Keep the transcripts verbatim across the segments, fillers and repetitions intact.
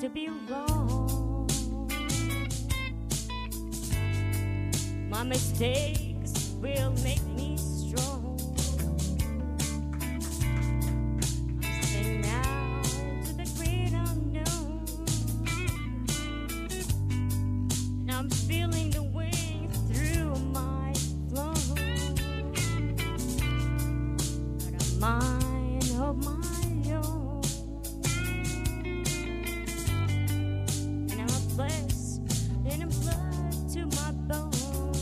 to be wrong. My mistakes will make me strong. I'm staying out to the great unknown, and I'm feeling the wind through my clothes. But I'm mine of my own, and I'm a flesh and a blood to my bones.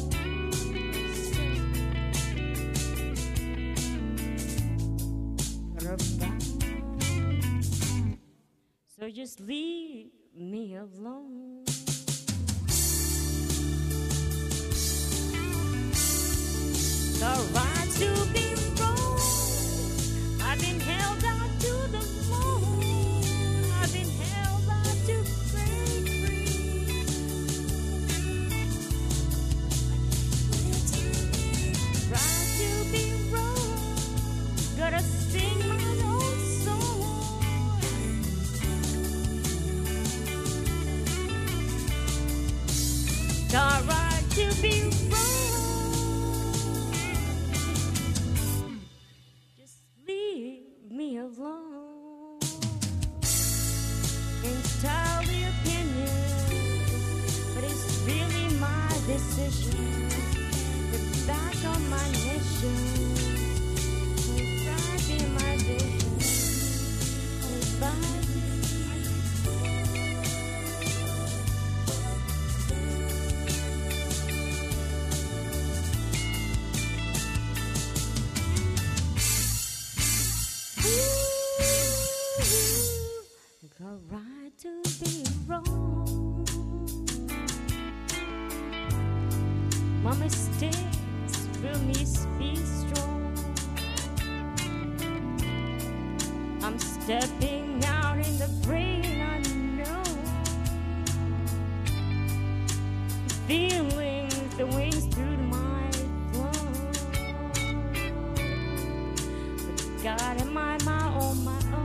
So just leave me alone. The right to be wrong. I've been held out to the moon. I've been held out to break free. Right to be wrong. Gotta sing my own song. The right to be wrong. Just leave me alone. Entirely opinion, but it's really my decision. Get back on my mission. Right in my vision. Goodbye. The right to be wrong. My mistakes will me be strong. I'm stepping out in the great unknown, feeling the winds through my clothes. But God, am I my own, my own?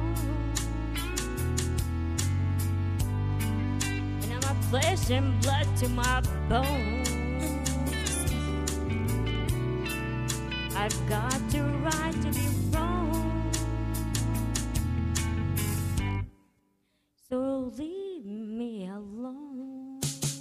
Flesh and blood to my bones. I've got the right to be wrong. So leave me alone.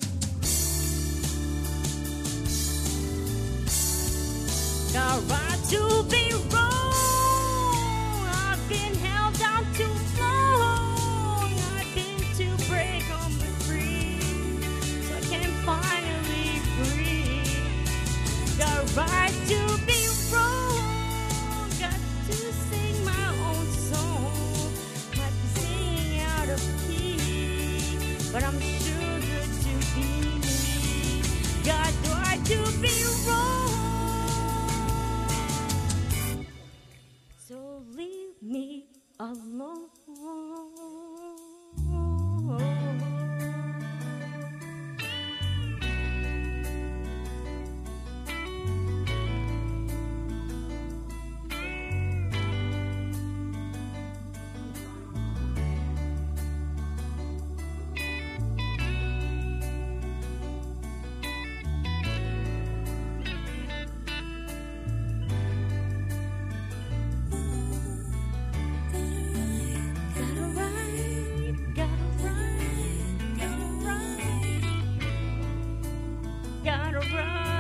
The right to be wrong. I've been held down too long. I've been to break on me free. Finally free. The right to be wrong. Got to sing my own song. Might be singing out of key, but I'm sure good to be me. Got the right to be wrong. So leave me alone. Gotta run.